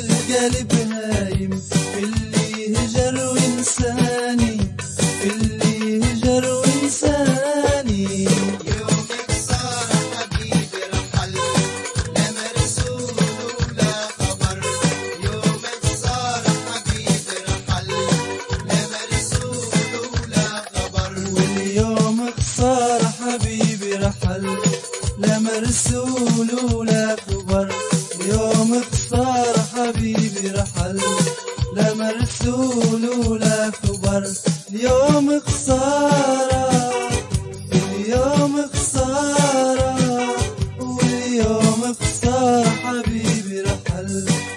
والقلب هايم اللي هجر وانساني، اللي هجر وانساني. يومك صار حبيبي رحل، لا مرسول ولا خبر. يومك صار حبيبي رحل، لا مرسول ولا خبر. واليوم صار حبيبي رحل، لا مرسول ولا خبر. يومك صار حبيبي رحل، لا مرسول ولا خبر. اليوم خسارة، اليوم خسارة، واليوم خسارة حبيبي رحل.